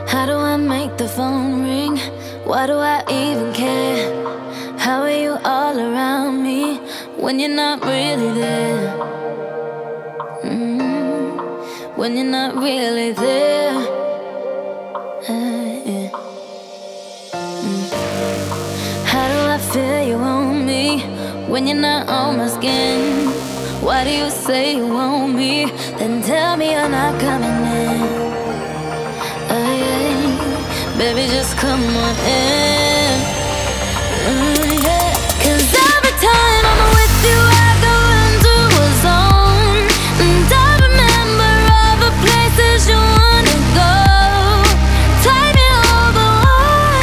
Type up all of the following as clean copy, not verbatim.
How do I make the phone ring? Why do I even care? How are you all around me when you're not really there? When you're not really there. Yeah. How do I feel you on me when you're not on my skin? Why do you say you want me, then tell me you're not coming in? Yeah. Baby, just come on in. Yeah. 'Cause every time I'm with you, I go into a zone, and I remember all the places you wanna go. Take me all the way.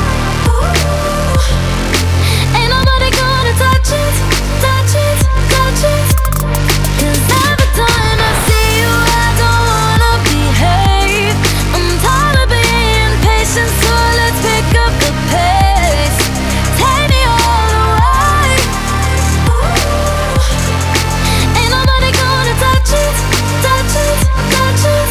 Ain't nobody gonna touch it, touch it, touch it. 'Cause every time I see you, I don't wanna behave. I'm tired of being patient, so let's pick up the pace. Take me all the way. Ain't nobody gonna touch it, touch it, touch it.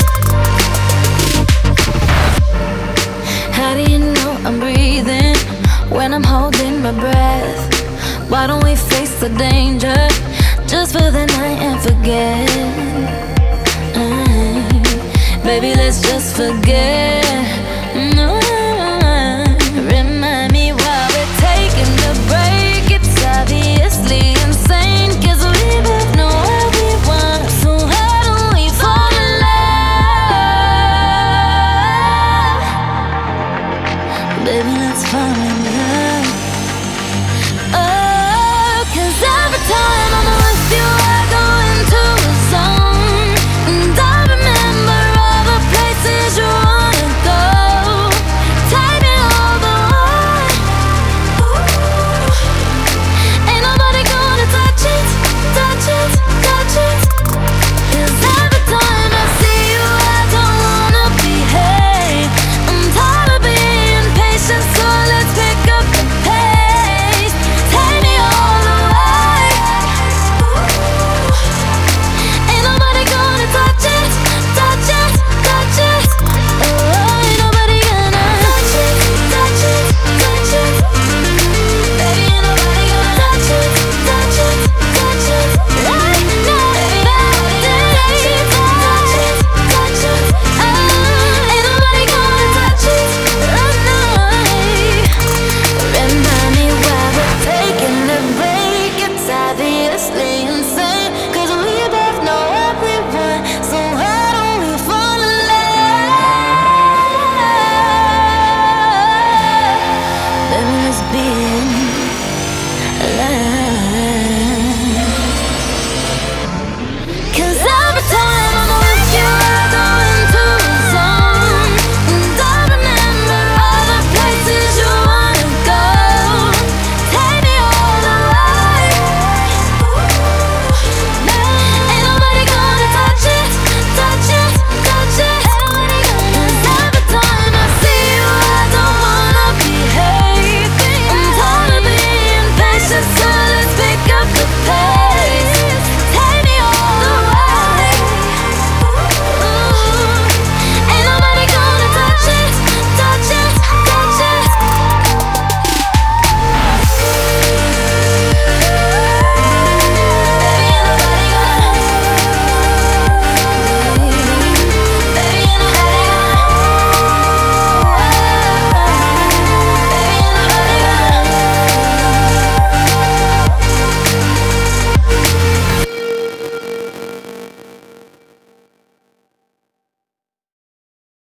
How do you know I'm breathing when I'm holding my breath? Why don't we face the danger just for the night and forget? Baby, let's just forget.